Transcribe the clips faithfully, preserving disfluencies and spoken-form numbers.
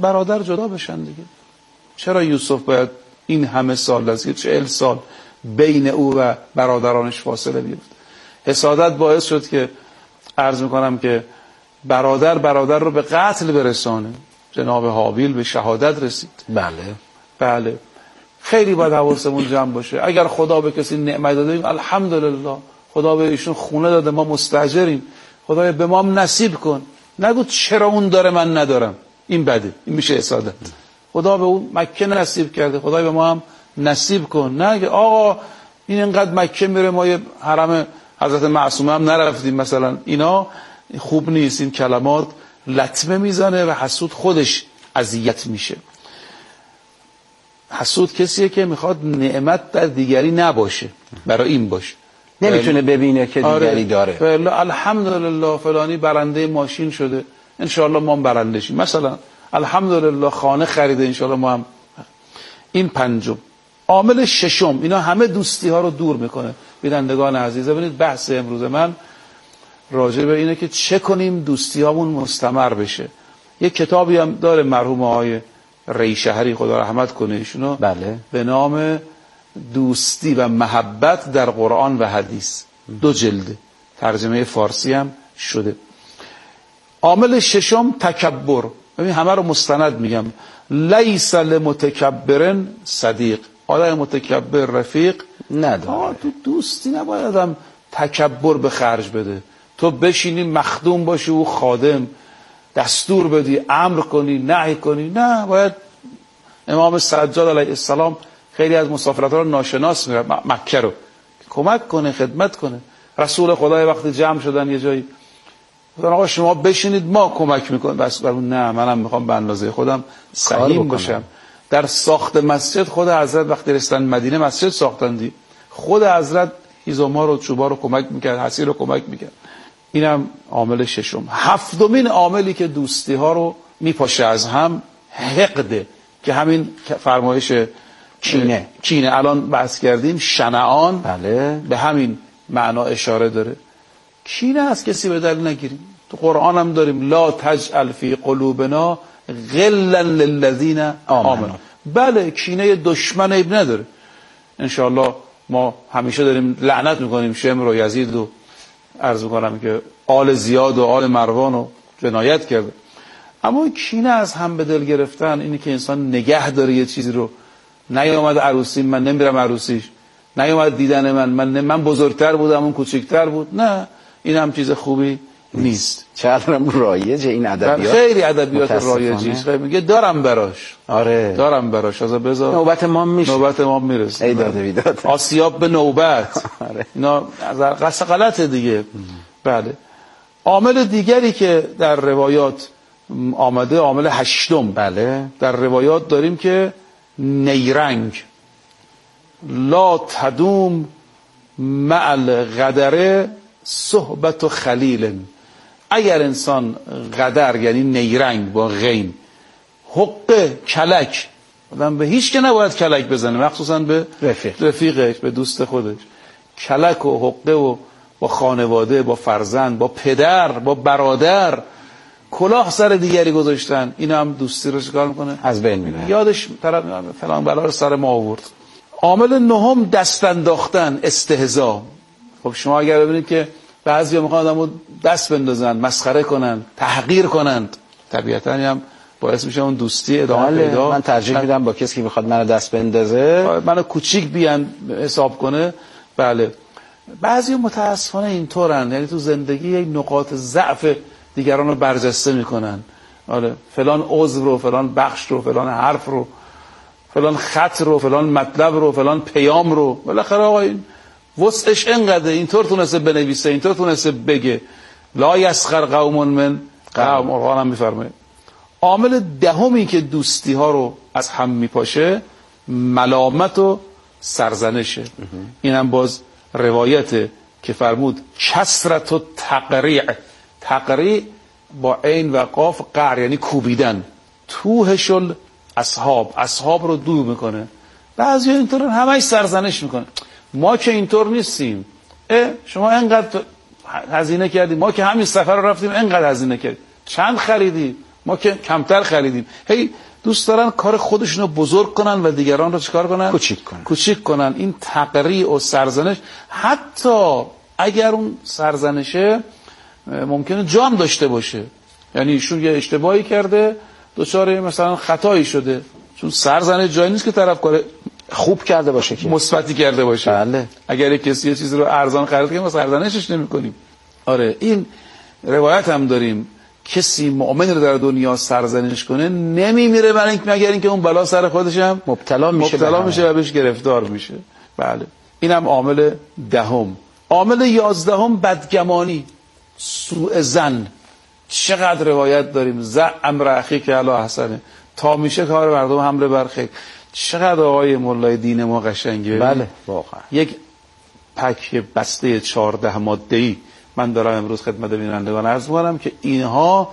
برادر جدا بشن دیگه. چرا یوسف باید این همه سال از چهل سال بین او و برادرانش فاصله بیفته؟ حسادت باعث شد که عرض میکنم که برادر برادر رو به قتل برسانه. جناب حابیل به شهادت رسید. بله بله. خیلی باید حواسمون جمع باشه. اگر خدا به کسی نعمت داده الحمدلله، خدا به ایشون خونه داده ما مستاجریم، خدای به ما هم نصیب کن. نگو چرا اون داره من ندارم، این بده، این میشه حسادت. خدا به اون مکه نصیب کرده، خدای به ما هم نصیب کن. نه آقا این اینقدر مکه میره ما یه حرم حضرت معصومه هم نرفتیم مثلا. اینا خوب نیست. این کلمات لطمه میزنه و حسود خودش اذیت میشه. حسود کسیه که میخواد نعمت در دیگری نباشه، برای این باشه، نمیتونه ببینه که دیگری آره داره. الحمدلله فلانی برنده ماشین شده، انشاءالله ما هم برنده شیم. مثلا الحمدلله خانه خریده، انشاءالله ما هم. این پنجم. عامل ششم، اینا همه دوستی ها رو دور میکنه. بینندگان عزیز ببینید بحث امروز من راجع به اینه که چه کنیم دوستی هامون مستمر بشه. یک کتابی هم داره مرحوم آقای ریشهری خدا رحمت کنه ایشونو، بله، به نام دوستی و محبت در قرآن و حدیث، دو جلده، ترجمه فارسی هم شده. عامل ششم تکبر. ببین همه رو مستند میگم. لیس لمتکبرن صدیق. آدم متکبر رفیق نداره. تو دوستی نباید آدم تکبر به خرج بده. تو بشینی مخدوم باشی و خادم، دستور بدی، امر کنی، نهی کنی. نه، باید امام سجاد علیه السلام خیلی از مسافرت‌ها رو ناشناس میره مکه رو، کمک کنه، خدمت کنه. رسول خدای وقتی جمع شدن یه جایی گفتن آقا شما بشینید ما کمک میکنیم. بس برون نه، منم میخوام به اندازه خودم سهیم باشم. در ساخت مسجد خود حضرت وقتی رسیدن مدینه مسجد ساختندی، خود حضرت هیزم‌ها رو چوبا رو کمک میکرد، حصیر رو کمک میکرد. اینم عامل ششم. هفتمین عاملی که دوستی ها رو میپاشه از هم حقده، که همین فرمایش کینه کینه الان بحث کردیم. شنعان بله به همین معنا اشاره داره. کینه از کسی به دل نگیریم. تو قرآن هم داریم لا تجعل فی قلوبنا غلا للذین آمنوا. بله کینه دشمن عیب نداره. انشاءالله ما همیشه داریم لعنت میکنیم شمر و یزید و عرض میکنم که آل زیاد و آل مروان و جنایت کرده، اما کینه از هم به دل گرفتن، اینی که انسان نگه داره یه چیزی رو، نیامد عروسی من نمیرم عروسیش، نیامد دیدن من من من بزرگتر بودم اون کوچکتر بود، نه، این هم چیز خوبی نیست. چقدر رایجه این ادبیات، خیلی ادبیات رایجی است. میگه دارم براش، آره دارم براش، از بذار نوبت ما میشه، نوبت ما میرسه. ای داده بیداد، آسیاب به نوبت. آره. اینا قصه غلطه دیگه. بله. عامل دیگری که در روایات آمده، عامل هشتم، بله، در روایات داریم که نیرنگ. لا تدوم مع الغدر صحبت خلیل. اگر انسان غدر یعنی نیرنگ با غین، حق کلک، آدم به هیچ که نباید کلک بزنه، مخصوصا به رفیق. رفیقش، به دوست خودش. کلک و حقه و با خانواده، با فرزند، با پدر، با برادر کلاه سر دیگری گذاشتن، این هم دوستی رو چیکار میکنه؟ از بین میبره. یادش طرف فلان بلا رو سر ما آورد. عامل نهم دست انداختن، استهزا. خب شما اگر ببینید که بعضیا میخوان آدمو دست بندازن، مسخره کنن، تحقیر کنند، طبیعتاً هم باعث میشه اون دوستی ادامه بله. پیدا. من ترجیح میدم با کسی که میخواد منو دست بندازه، منو کوچیک بیان حساب کنه. بله. بعضی متاسفانه اینطورن، یعنی تو زندگی یک نقاط ضعف دیگران رو برجسته میکنن. آره فلان عضو رو، فلان بخش رو، فلان حرف رو، فلان خط رو، فلان مطلب رو، فلان پیام رو، بالاخره آقا این وسعش انقدر، اینطور تونسته بنویسه، اینطور تونسته بگه. لا یسخر قوم من قوم. قرآن هم میفرمه. عامل دهمی که دوستی ها رو از هم میپاشه ملامت و سرزنشه. اینم باز روایته که فرمود کسرت و تقریع. تقریع با عین و قاف، قر یعنی کوبیدن. توهشل اصحاب، اصحاب رو دور میکنه. بعضی اینطور همش سرزنش میکنه. ما که اینطور نیستیم. اه شما انقدر هزینه کردیم، ما که همین سفر رو رفتیم انقدر هزینه کردیم، چند خریدی؟ ما که کمتر خریدیم. هی دوست دارن کار خودشون رو بزرگ کنن و دیگران رو چیکار کنن؟ کوچیک کنن. کوچیک کنن. این تقریع و سرزنش، حتی اگر اون سرزنشه ممکنه جام داشته باشه، یعنی ایشون یه اشتباهی کرده، دچار مثلا خطایی شده، چون سرزنش جایی نیست که طرف کار خوب کرده باشه که مثبتی کرده باشه. بله. اگر کسی یه چیزی رو ارزان خرید کنه ما سرزنشش نمی‌کنیم. آره این روایت هم داریم، کسی مؤمن رو در دنیا سرزنش کنه نمیمیره برای اینکه مگر اینکه اون بلا سر خودش هم مبتلا میشه مبتلا میشه و بهش گرفتار میشه. بله اینم عامل دهم. عامل یازدهم بدگمانی، سوء ظن. چقدر روایت داریم ز امر اخیک علی احسنه، تا میشه کار مردم حمله بر خیر. چقدر آقای مولای دین ما قشنگه. بله واقعا. یک پک بسته چهارده ماده‌ای من دارم امروز خدمت بینندگان عرض می‌کنم که اینها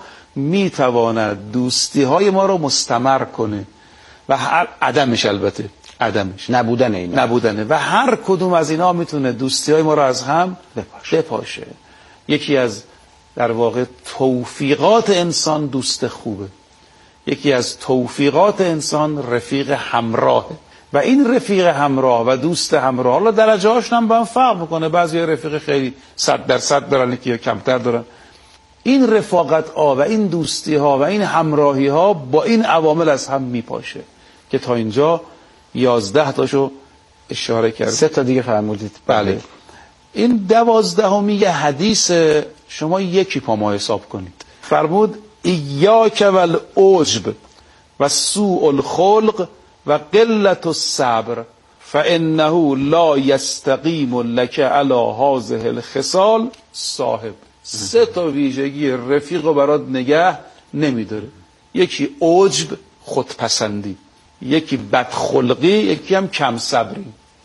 میتواند دوستی های ما رو مستمر کنه و هر عدمش، البته عدمش نبودن اینا نبودنه و هر کدوم از اینا میتونه دوستی های ما رو از هم بپاشه, بپاشه. یکی از در واقع توفیقات انسان دوست خوبه، یکی از توفیقات انسان رفیق همراهه و این رفیق همراه و دوست همراه حالا درجه هاشون هم با هم فرق میکنه. بعضی رفیق خیلی صد درصد دارن، یکی کمتر دارن. این رفاقت ها و این دوستی ها و این همراهی ها با این عوامل از هم میپاشه که تا اینجا یازده تاشو اشاره کرد. سه تا دیگه فرمودید. بله. این دوازدهمی یه حدیث، شما یکی پا ما حساب کنید. فرمود ایاک والعجب و سوء الخلق و قلت الصبر فانه لا یستقیم لک علی هذه الخصال صاحب. سه تا ویژگی رفیق رو برات نگه نمیداره. یکی عجب، خودپسندی، یکی بدخلقی، یکی هم کم صبری.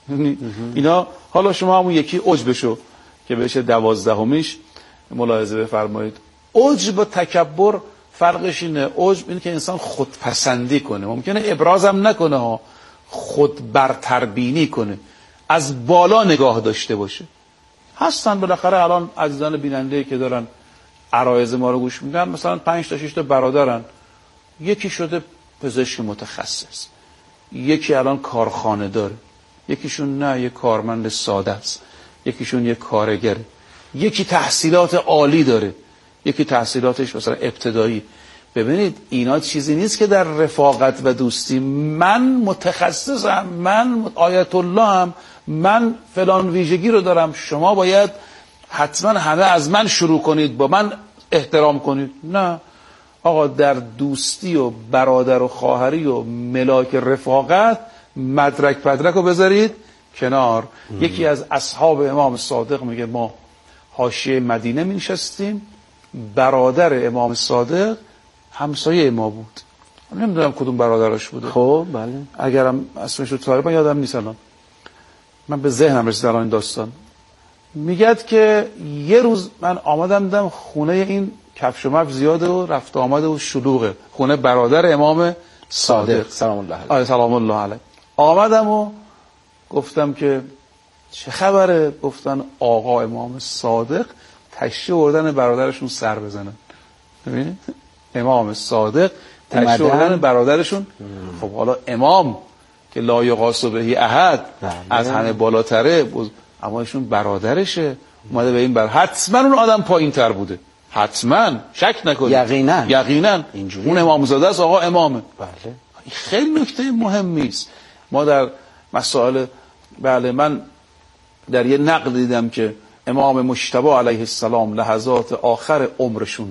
اینا حالا شما همون یکی عجبشو که بشه دوازدهمیش ملاحظه بفرمایید. عجب و تکبر فرقش اینه. عجب اینه که انسان خودپسندی کنه، ممکنه ابرازم نکنه ها، خود برتربینی کنه، از بالا نگاه داشته باشه. هستن بالاخره الان عزیزان بیننده که دارن عرایض ما رو گوش میدن، مثلا پنج تا شش تا برادرن، یکی شده پزشک متخصص، یکی الان کارخانه داره، یکیشون نه یه کارمند ساده است، یکیشون یه کارگره، یکی تحصیلات عالی داره، یکی تحصیلاتش مثلا ابتدایی. ببینید اینا چیزی نیست که در رفاقت و دوستی من متخصصم، من آیت الله هم، من فلان ویژگی رو دارم، شما باید حتما همه از من شروع کنید، با من احترام کنید. نه آقا، در دوستی و برادر و خواهری و ملاک رفاقت مدرک پدرک رو بذارید کنار. ام. یکی از اصحاب امام صادق میگه ما حاشیه مدینه می نشستیم، برادر امام صادق همسایه ما بود، نمیدونم کدوم برادرش بوده. خب بله، اگرم اسمش رو تاریخ یادم نیست الان، من به ذهنم رسید الان این داستان. میگد که یه روز من آمدم دیدم خونه این کفش و مفش زیاده و رفت آمده و شلوغه، خونه برادر امام صادق سلام الله علیه. آره سلام الله علیه. آمدم و گفتم که چه خبره؟ گفتن آقا امام صادق تشریف آوردن برادرشون سر بزنن. ببینید امام صادق تشریف آوردن برادرشون. خب حالا امام که لا یقاس بهی احد، از همه بالاتره، اما ایشون برادرشه، اومده به این بر حتما اون آدم پایین تر بوده، حتما، شک نکنید، یقینا یقینا اون امامزاده است، آقا امامه. بله خیلی نکته مهمی است. ما در مسائل، بله من در یه نقل دیدم که امام مجتبی علیه السلام لحظات آخر عمرشون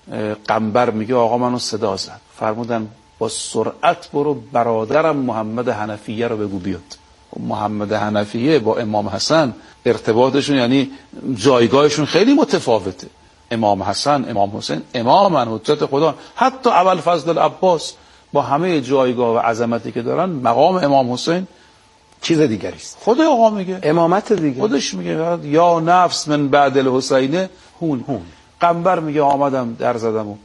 قنبر میگه آقا منو صدا زد، فرمودن با سرعت برو برادرم محمد حنفیه رو بگو بیاد. محمد حنفیه با امام حسن ارتباطشون، یعنی جایگاهشون خیلی متفاوته. امام حسن، امام حسین امامن، حجت خدا. حتی ابوالفضل العباس با همه جایگاه و عظمتی که دارن، مقام امام حسین چیز دیگری است. خود آقا میگه امامت دیگه، خودش میگه یا نفس من بعد الحسین هون هون. قنبر میگه آمدم در زدم و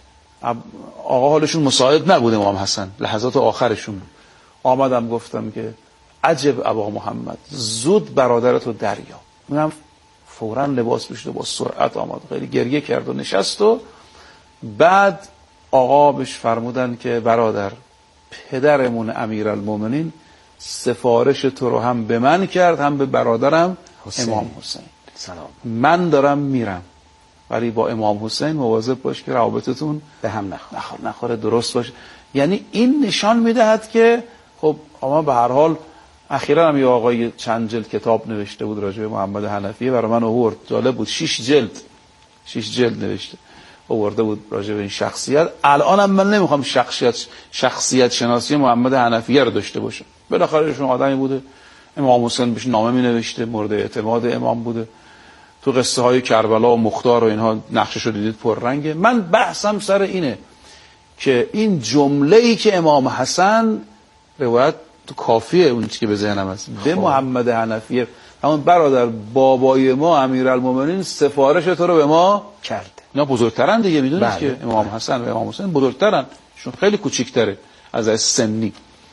آقا حالشون مساعد نبود، امام حسن لحظات آخرشون، آمدم گفتم که عجب ابا محمد، زود برادرتو دریا. منم فوراً لباس پوشید و با سرعت آمد، خیلی گریه کرد و نشست و بعد آقا بهش فرمودن که برادر، پدرمون امیرالمومنین سفارش تو رو هم به من کرد هم به برادرم حسین. امام حسین سلام. من دارم میرم، ولی با امام حسین مواظب باش که روابطتون به هم نخوره. نخوره, نخوره درست باشه. یعنی این نشان میدهد که خب اما به هر حال اخیراً هم یه آقای چند جلد کتاب نوشته بود راجع به محمد حنفیه، برای من آورد، جالب بود، شش جلد شش جلد نوشته آورده بود راجع به این شخصیت. الانم من نمیخوام شخصیت شخصیت شناسی محمد حنفیه رو داشته باشم، بالاخره ایشون آدمی بوده، امام حسین بهش نامه می نوشته، مورد اعتماد امام بوده، تو قصه های کربلا و مختار و اینها نقشش رو دیدید پررنگه. من بحثم سر اینه که این جمله‌ای که امام حسن روایت تو کافیه اون چیزی که به ذهنم هست به محمد حنفیه، همون برادر بابای ما امیرالمومنین سفارش تو رو به ما کرده. اینا بزرگترن دیگه، میدونید بله. که امام حسن و امام حسین بزرگترن، چون خیلی کوچیک‌تره از از سنی.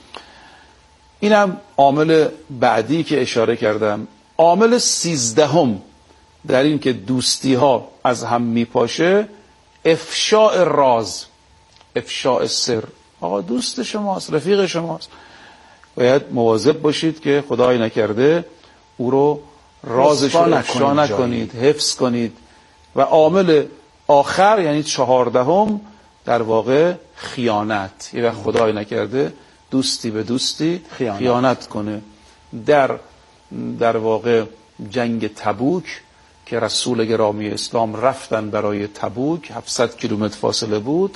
اینم عامل بعدی که اشاره کردم. عامل سیزدهم در این که دوستی ها از هم میپاشه، افشاء راز، افشاء سر. آقا دوست شماست، رفیق شماست، باید مواظب باشید که خدای نکرده او رو رازش رو افشا نکنید، حفظ کنید. و عامل آخر یعنی چهاردهم در واقع خیانت. یه وقت خدای نکرده دوستی به دوستی خیانت, خیانت کنه. در در واقع جنگ تبوک که رسول گرامی اسلام رفتن برای تبوک، هفتصد کیلومتر فاصله بود،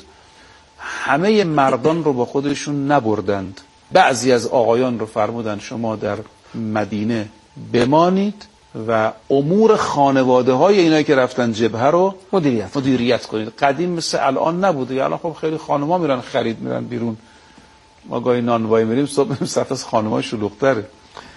همه مردان رو با خودشون نبردند. بعضی از آقایان رو فرمودن شما در مدینه بمانید و امور خانواده های اینایی که رفتن جبهه رو مدیریت, مدیریت کنید. قدیم مثل الان نبوده، الان خب خیلی خانما میرن خرید، میرن بیرون، ما گاهی نانوایی میریم صبح میریم صف از خانم‌ها شلوغ‌تره.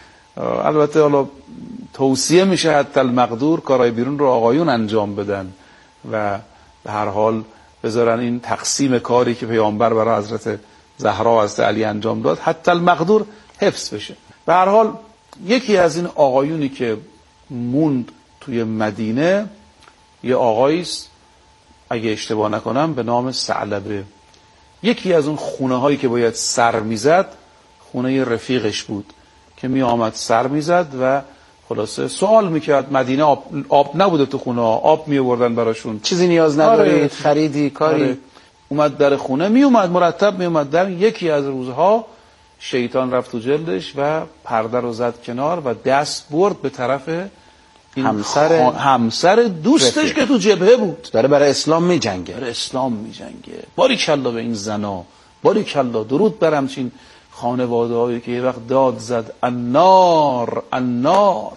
البته حالا توصیه میشه حتی المقدور کارهای بیرون رو آقایون انجام بدن و به هر حال بذارن این تقسیم کاری که پیامبر برای حضرت زهرا و حضرت علی انجام داد حتی المقدور حفظ بشه. به هر حال یکی از این آقایونی که موند توی مدینه یه آقایی است اگه اشتباه نکنم به نام ثعلبه. یکی از اون خونه هایی که باید سر میزد خونه رفیقش بود که می آمد سر میزد و خلاصه سوال میکرد. مدینه آب, آب نبوده تو خونه ها، آب می آوردن براشون، چیزی نیاز ندارید، آره. خریدی کاری آره. اومد در خونه، می اومد مرتب می اومد در. یکی از روزها شیطان رفت تو جلدش و پرده رو زد کنار و دست برد به طرف این همسر همسر دوستش رفیق. که تو جبهه بود، داره برای اسلام می جنگه برای اسلام می جنگه. باریکلا به این زنا، باریکلا، درود بر همچین خانواده هایی که یه وقت داد زد النار النار،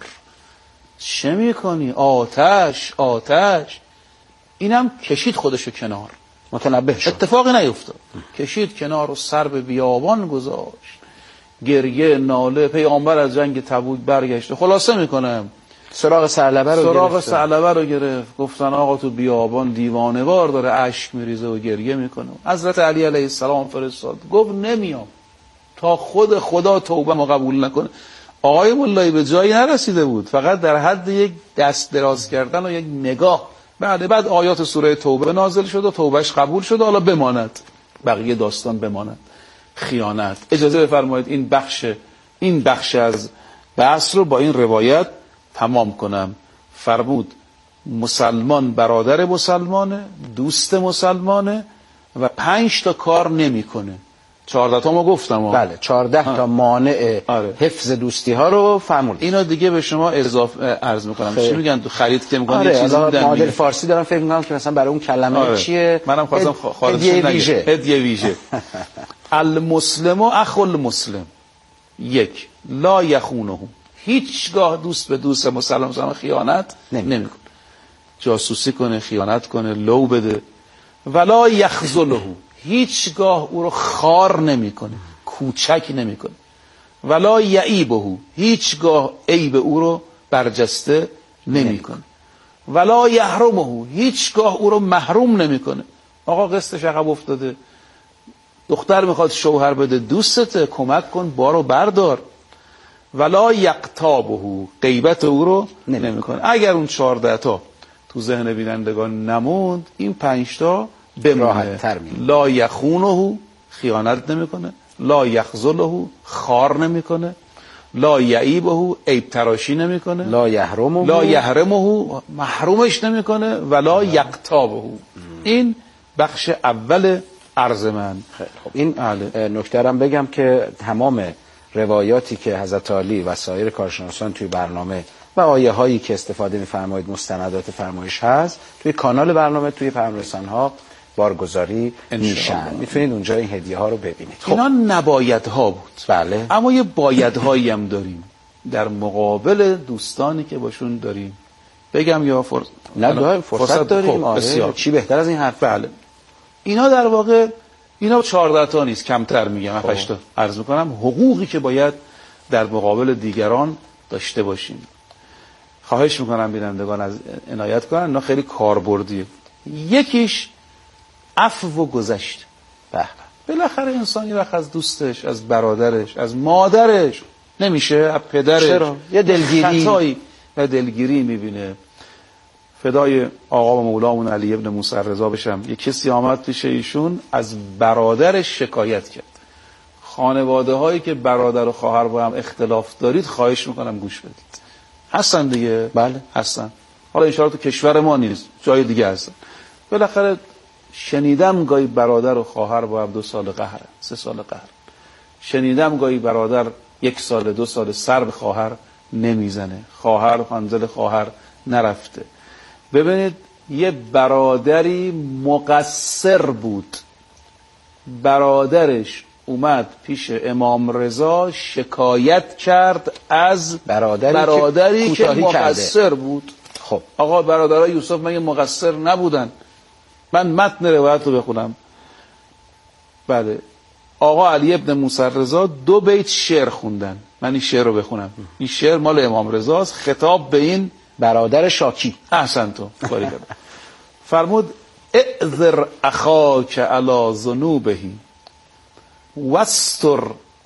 چه میکنی؟ آتش آتش. اینم کشید خودشو کنار، متنبه شد، اتفاقی نیفتاد، کشید کنار و سر به بیابان گذاشت، گریه ناله. پیامبر از جنگ تبوک برگشته، خلاصه میکنم سراغ ثعلبه رو سراغ ثعلبه رو گرفت. گفتن آقا تو بیابان دیوانه‌وار داره اشک میریزه و گریه میکنه. حضرت علی علیه السلام فرستاد، گفت نمیام تا خود خدا توبه ما قبول نکنه. آقای مولایی به جایی نرسیده بود، فقط در حد یک دست دراز کردن و یک نگاه. بعد بعد آیات سوره توبه نازل شد و توبهش قبول شد، حالا بماند، بقیه داستان بماند. خیانت. اجازه بفرمایید این بخش این بخش از بحث رو با این روایت تمام کنم. فرمود مسلمان برادر مسلمانه، دوست مسلمانه و پنج تا کار نمیکنه. چهارده تا ما گفتم. بله، چهارده تا مانع آره. حفظ دوستی ها رو فرمود. اینا دیگه به شما اضافه عرض میکنم. چی میگن تو خرید که میکنن آره. یه چیزی میدن. معادل فارسی دارم فکر میکنم که مثلا برای اون کلمه آره. چیه؟ منم خواستم خارجی نگم. هدیه ویژه. المسلم و اخو المسلم. یک، لا یخونه، هیچگاه دوست به دوست مسلمان مسلمان خیانت نمیکنه. جاسوسی کنه، خیانت کنه، لو بده. ولا یخذله، هیچگاه او رو خار نمیکنه، کوچک نمیکنه. ولا یعیبه، هیچگاه عیب او رو برجسته نمیکنه. ولا یحرمه، هیچگاه او رو محروم نمیکنه. آقا قسطش عقب افتاده، دختر میخواد شوهر بده، دوستته، کمک کن، بارو بردار. ولا یقتابه، غیبت او رو نمیکنه. اگر اون چهارده تا تو ذهن بینندگان نموند، این پنج تا بمونه. لا یخونه، خیانت نمیکنه. لا یخذله، خار نمیکنه. لا یعیبه، عیب تراشی نمیکنه. لا یحرمه، لا یحرمه، محرومش نمیکنه. ولا یقتابه. این بخش اول عرض من. خب این نکته هم بگم که تمام روایاتی که حضرت عالی و سایر کارشناسان توی برنامه و آیه هایی که استفاده می‌فرمایید، مستندات فرمایش هست، توی کانال برنامه توی پیام‌رسان ها بارگذاری میشن. میتونید اونجا این هدیه ها رو ببینید. خب اینا نباید ها بود. بله. اما یه باید هایی هم داریم در مقابل دوستانی که باشون داریم. بگم یا فرصت نه فرصت, فرصت داریم. خب بسیار. چی بهتر از این حرف؟ بله. اینا در واقع اینا چهارده تا نیست، کمتر میگم، هشت تا عرض میکنم. حقوقی که باید در مقابل دیگران داشته باشیم. خواهش میکنم بینندگان از عنایت کنن، اینا خیلی کاربردیه. یکیش عفو و گذشت. به بالاخره انسان یه وقت از دوستش، از برادرش، از مادرش نمیشه، از پدرش چرا؟ یه دلگیری خطایی و دلگیری میبینه. فدای آقا و مولامون علی ابن موسی رضا بشم، یک کسی آمد پیش ایشون از برادرش شکایت کرد. خانواده هایی که برادر و خواهر با هم اختلاف دارید خواهش میکنم گوش بدید. هستن دیگه؟ بله هستن. حالا ان شاءالله تو کشور ما نیست، جای دیگه هستن. بالاخره شنیدم گاهی برادر و خواهر با هم دو سال قهر، سه سال قهر. شنیدم گاهی برادر یک سال دو سال سر به خواهر نمیزنه، خواهر منزل خواهر نرفته. ببینید یه برادری مقصر بود، برادرش اومد پیش امام رضا شکایت کرد از برادری, برادری که, که مقصر کرده. بود. خب آقا برادرای یوسف مگه مقصر نبودن؟ من متن روایت رو بخونم. بله، آقا علی ابن موسی رضا دو بیت شعر خوندن. من این شعر رو بخونم. این شعر مال امام رضاست، خطاب به این برادر شاکی. احسن تو کاری کرد. فرمود اعذر اخاک علی ذنوبه واستر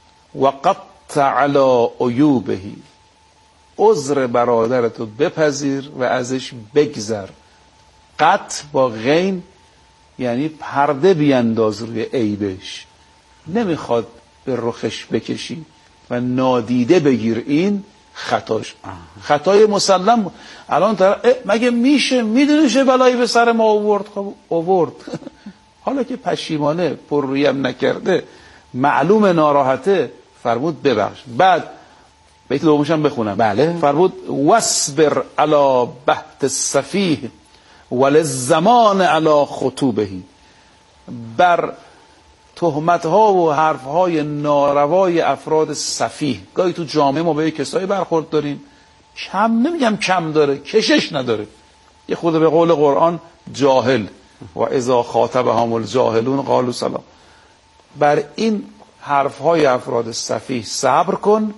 وقطع علی عیوبه. عذر برادرتو بپذیر و ازش بگذر. قط با غین یعنی پرده بینداز روی عیبش، نمیخواد به رخش بکشی و نادیده بگیر این خطاش. خطای مسلم. الان طرف مگه میشه، میدونه چه بلایی به سر ما آورد؟ خب آورد. حالا که پشیمانه، پر رویم نکرده، معلوم ناراحته، فرمود ببخش. بعد بیت دومش هم بخونم. بله. فرمود واصبر علی بهت السفیه وللزمان علی خطوبه. بر تهمت ها و حرف های ناروای افراد سفیه. گاهی تو جامعه ما به کسایی برخورد داریم کم، نمیگم کم داره، کشش نداره، یه خود به قول قرآن جاهل و اذا خاطبهم الجاهلون قالوا سلام. بر این حرف های افراد سفیه صبر کن.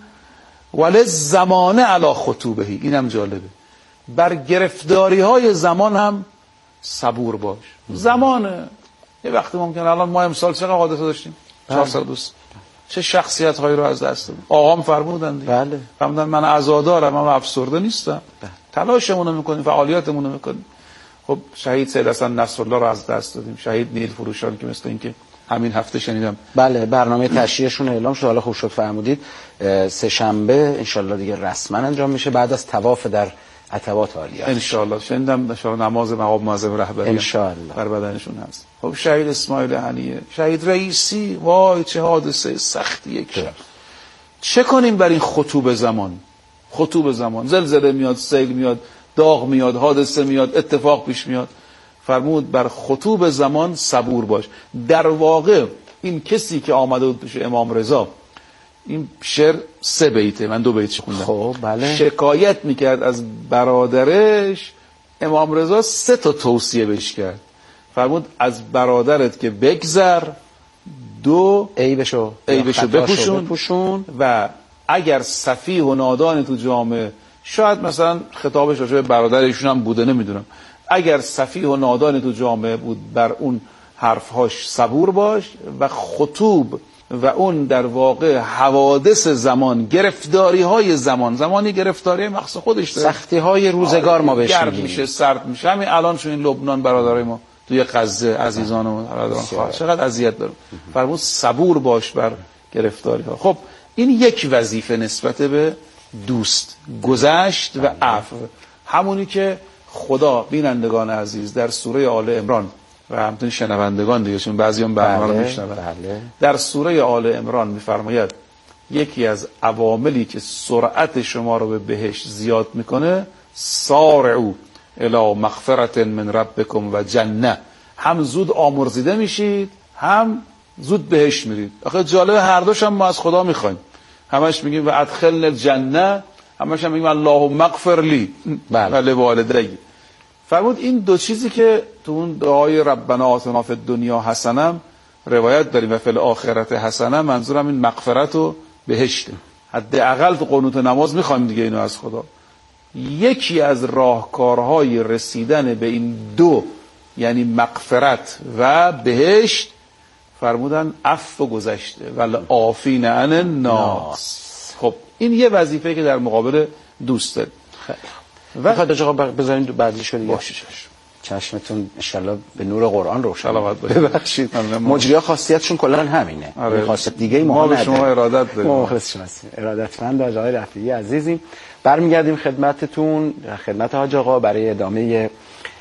وللزمان علی خطوبه. اینم جالبه. بر گرفتاری های زمان هم صبور باش. زمانه. یه وقتی ممکن الان ما امسال چقدر حادثه داشتیم؟ چهارصد دوست. چه شخصیت هایی رو از دست دادیم. آقام فرمودن دیگه. بله. فرمودن من عزادارم اما افسرده نیستم. بله. تلاشمون رو میکنیم، فعالیتمون رو میکنیم. خب شهید سید حسن نصرالله رو از دست دادیم. شهید نیل فروشان که مثل این که همین هفته شنیدم بله برنامه تشییعشون اعلام شد. حالا خوب شد فرمودید سه شنبه انشالله دیگه رسما انجام میشه بعد از طواف در عتبات عالیه انشالله. شنیدم انشالله نماز مقام معظم رهبری انشالله بر بدنشون هست. خب شهید اسماعیل هنیه، شهید رئیسی، وای چه حادثه سختی. یک شب چه کنیم بر این خطوب زمان؟ خطوب زمان، زلزله میاد، سیل میاد، داغ میاد، حادثه میاد، اتفاق پیش میاد. فرمود بر خطوب زمان صبور باش. در واقع این کسی که آمده بود پیش امام رضا، این شعر سه بیته، من دو بیت خوندم. خب بله. شکایت میکرد از برادرش، امام رضا سه تا توصیه بهش کرد. فرمود از برادرت که بگذر، دو عیبشو عیبشو بپوشون. بپوشون و اگر سفیه و نادان تو جامعه، شاید مثلا خطابش راجع به برادرشون هم بوده نمیدونم، اگر سفیه و نادان تو جامعه بود بر اون حرفهاش صبور باش. و خطوب و اون در واقع حوادث زمان، گرفتاری های زمان، زمانی گرفتاری مخصوص خودش داره، سختی های روزگار ما بهش گرم میگیم، میشه، سرد میشه. همین الان چون این لبنان برادرای ما توی غزه عزیزان و برادران خواهر چقدر اذیت داره. فرمود صبور باش بر گرفتاری ها. خب این یک وظیفه نسبت به دوست، گذشت و عفو، همونی که خدا بینندگان عزیز در سوره آل عمران و همچنین شنوندگان دیگه چون بعضیام برنامه رو میشنون، در سوره آل عمران میفرماید یکی از عواملی که سرعت شما رو به بهشت زیاد میکنه سارعوا الی مغفرة من ربکم و جنه، هم زود آمرزیده میشید هم زود بهشت میرید. آخه جالب هر دوش هم ما از خدا میخوایم، همش میگیم و ادخلنا الجنه، همش هم میگیم اللهم اغفر لی و لوالدی. فرمود این دو چیزی که تو اون دعای ربنا آتنا فی الدنیا حسنه روایت داریم و فی الاخره حسنه، منظورم این مغفرت و بهشته. حداقل تو قنوت نماز میخوایم دیگه اینو از خدا. یکی از راهکارهای رسیدن به این دو یعنی مغفرت و بهشت فرمودن عفو گذشته ول عافین عن الناس. خب این یه وظیفه که در مقابل دوست داریم. و خواهد آقا بذارین بعدی شد دیگه. باشه چشمتون ان شاءالله به نور قرآن روشن باشه. ببخشید مجری‌ها خاصیتشون کلا همینه. آره. خاصیت دیگه ما به شما ارادت داریم. ما مخلص شناسیم. ارادتمند آقای رفیعی عزیزیم. برمیگردیم خدمتتون، خدمت حاج آقا برای ادامه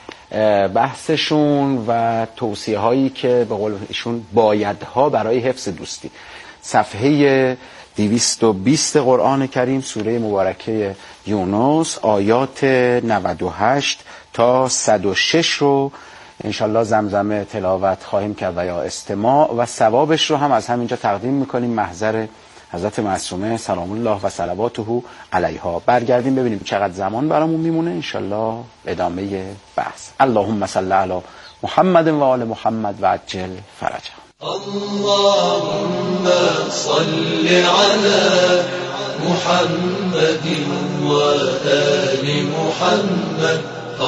بحثشون و توصیه هایی که به قول ایشون بایدها برای حفظ دوستی. صفحه دویست و بیست قرآن کریم، سوره مبارکه یونس، آیات نود و هشت تا صد و شش رو انشالله زمزمه تلاوت خواهیم کرد و یا استماع و ثوابش رو هم از همینجا تقدیم میکنیم محضر حضرت معصومه سلام الله و صلواته علیها. برگردیم ببینیم چقدر زمان برامون میمونه، انشالله ادامه بحث. اللهم صل علی محمد و آل محمد و عجل فرجه. اللهم صل على محمد وآل محمد.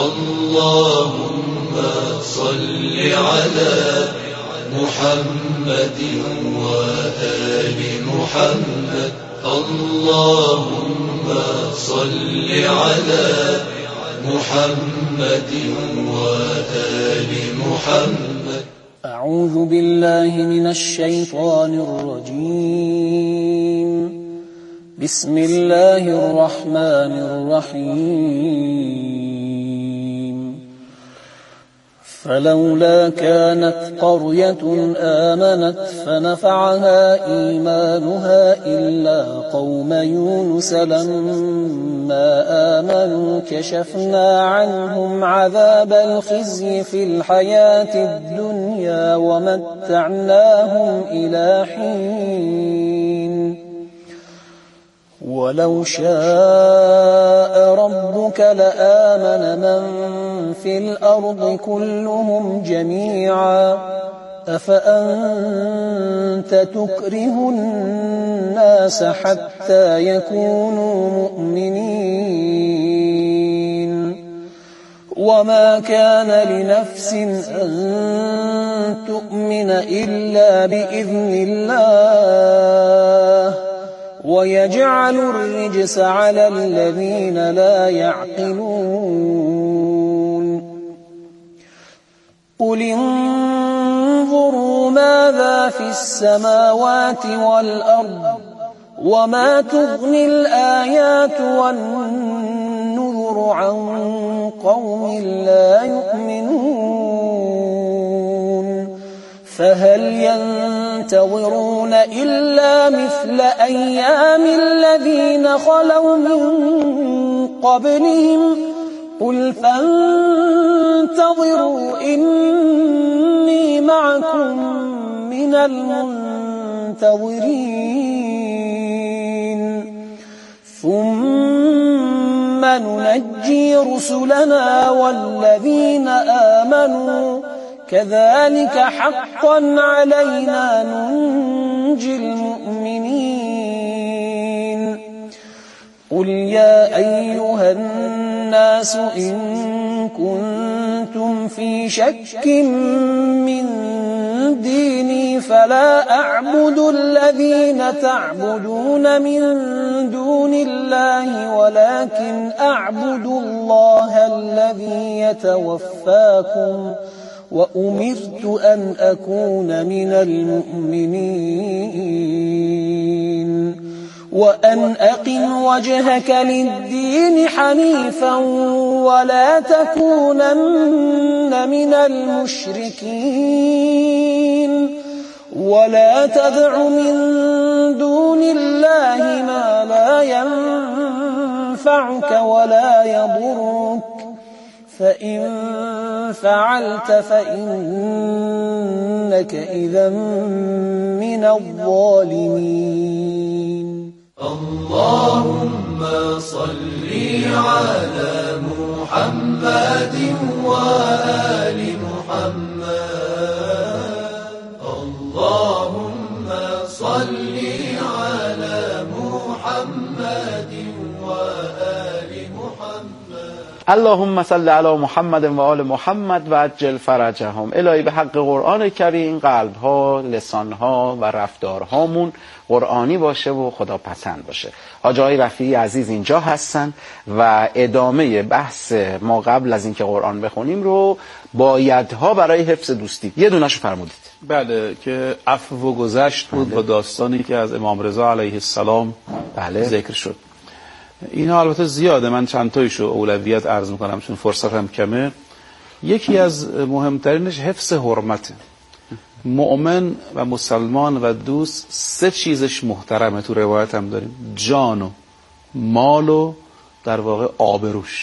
اللهم صل على محمد وآل محمد. اللهم صل على محمد وآل محمد. أعوذ بالله من الشيطان الرجيم. بسم الله الرحمن الرحيم. فلولا كانت قرية آمنت فنفعها إيمانها إلا قوم يونس لما آمنوا كشفنا عنهم عذاب الخزي في الحياة الدنيا ومتعناهم إلى حين. ولو شاء ربك لآمن من في الأرض كلهم جميعا أفأنت تكره الناس حتى يكونوا مؤمنين. وما كان لنفس أن تؤمن إلا بإذن الله ويجعل الرجس على الذين لا يعقلون. قل انظروا ماذا في السماوات والأرض وما تغني الآيات والنذر عن قوم لا يؤمنون. فهل ينتظرون إلا مثل أيام الذين خلوا من قبلهم قل فانتظروا إني معكم من المنتظرين. ثم ننجي رسلنا والذين آمنوا كذلك حقا علينا ننجي المؤمنين. قل يا أيها الناس إن كنتم في شك من ديني فلا أعبد الذين تعبدون من دون الله ولكن أعبد الله الذي يتوفاكم وأمرت أن أكون من المؤمنين وأن أقم وجهك للدين حنيفا ولا تكونن من المشركين ولا تدع من دون الله ما لا ينفعك ولا يضرك فإن فعلت فإنك إذا من الظالمين. اللهم صل على محمد وآل محمد. اللهم صل على محمد وآل محمد. اللهم صل علی محمد و آل محمد و عجل فرجهم. الهی به حق قرآن کریم قلب ها، لسان ها و رفتارهامون قرآنی باشه و خدا پسند باشه. حاج آقای رفیعی عزیز اینجا هستن و ادامه بحث ما قبل از اینکه قرآن بخونیم رو بایدها برای حفظ دوستی یه دونه‌شو فرمودید. بله، که عفو و گذشت بود با داستانی که از امام رضا علیه السلام بله ذکر شد. اینا البته زیاده، من چند تایشو اولویت عرض میکنم چون فرصتم کمه. یکی از مهمترینش حفظ حرمته. مؤمن و مسلمان و دوست سه چیزش محترمه، تو روایت هم داریم: جان و مال و در واقع آبروش.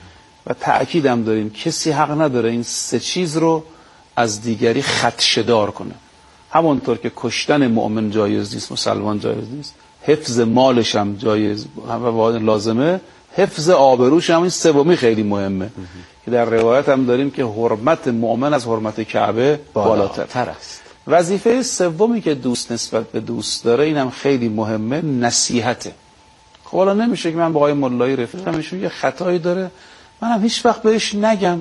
و تأکید هم داریم کسی حق نداره این سه چیز رو از دیگری خدشه‌دار کنه. همونطور که کشتن مؤمن جایز نیست، مسلمان جایز نیست، حفظ مالش هم جایز و لازمه، حفظ آبروش هم این سومی خیلی مهمه که در روایت هم داریم که حرمت مؤمن از حرمت کعبه بالاتر است. وظیفه سومی که دوست نسبت به دوست داره اینم خیلی مهمه، نصیحته. خب حالا نمیشه که من با آقای مولایی رفیقم ایشون یه خطایی داره منم هیچ وقت بهش نگم،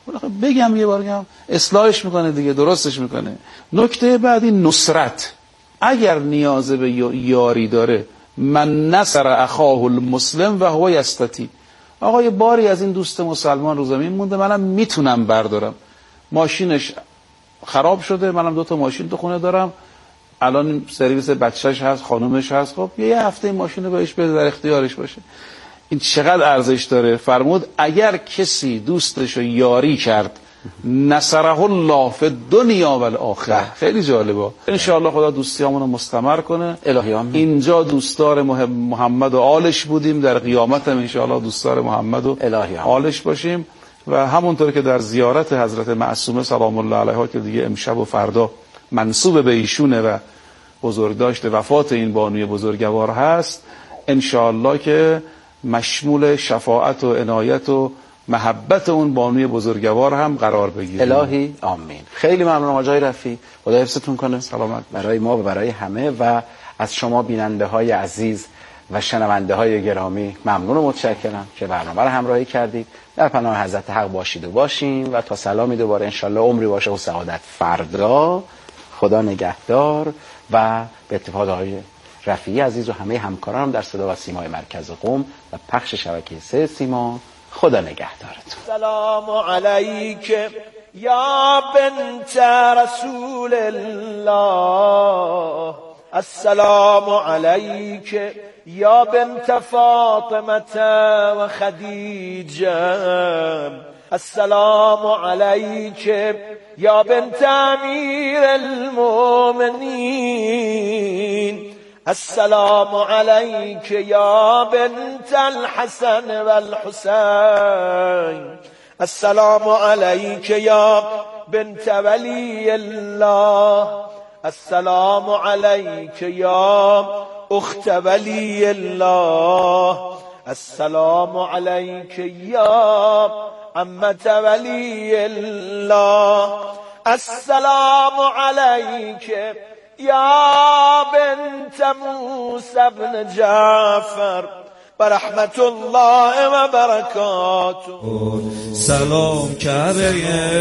بگم یه بار بگم اصلاحش میکنه دیگه، درستش میکنه. نکته بعدی نصرت. اگر نیاز به یاری داره، من نصر اخاه المسلم و هو یستطیع. آقا یه باری از این دوست مسلمان رو زمین مونده، منم میتونم بردارم. ماشینش خراب شده، منم دو تا ماشین تو خونه دارم، الان سرویس بچهش هست، خانومش هست، خب یه هفته این ماشین رو بهش بده، در اختیارش باشه. این چقدر ارزش داره. فرمود اگر کسی دوستش رو یاری کرد، نصره الله فی دنیا و الاخره. خیلی جالبه. ان شاء الله خدا دوستیامون رو مستمر کنه. الهی آمین. اینجا دوستدار محمد و آلش بودیم، در قیامت هم ان شاء الله دوستدار محمد و آلش باشیم. و همونطور که در زیارت حضرت معصومه سلام الله علیها که دیگه امشب و فردا منسوب به ایشونه و بزرگداشت وفات این بانوی بزرگوار هست، ان شاء الله که مشمول شفاعت و عنایت و محبت اون بانوی بزرگوار هم قرار بگیره. الهی آمین. خیلی ممنونم حاج آقای رفیعی، خدا حفظتون کنه. سلامت برای ما و برای همه و از شما بیننده های عزیز و شنونده های گرامی ممنون و متشکرم که برنامه رو همراهی کردید. در پناه حضرت حق باشید و باشیم و تا سلامی دوباره انشالله عمری باشه و سعادت فردا. خدا نگهدار و به اتفاق آقای رفیعی عزیز و همه همکارانم در صدا و سیمای مرکز قم و پخش شبکه سه سیما، خدا نگهدارتون. سلام علیک یا بنت رسول الله، السلام علیک یا بنت فاطمه و خدیجه، السلام علیک یا بنت امیر المؤمنین، السلام علیک یا بنت الحسن والحسین، السلام علیک یا بنت ولی الله، السلام علیک یا اخت ولی الله، السلام علیک یا عمت ولی الله، السلام علیک یا بنت موسی بن جعفر برحمت الله و برکاته. سلام کعبه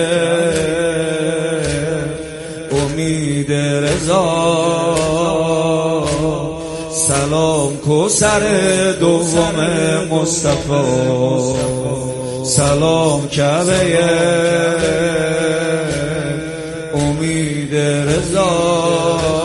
امید رضا، سلام کوثر دوم مصطفی، سلام کعبه امید رضا